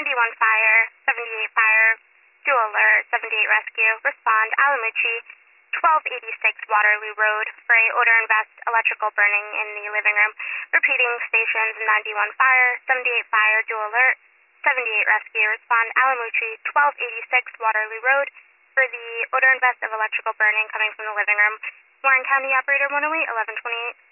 91 fire, 78 fire, dual alert, 78 rescue. Respond, Alamucci, 1286 Waterloo Road for a odor and vest electrical burning in the living room. Repeating, stations 91 fire, 78 fire, dual alert, 78 rescue. Respond, Alamucci, 1286 Waterloo Road for the odor and vest of electrical burning coming from the living room. Warren County Operator 108, 1128.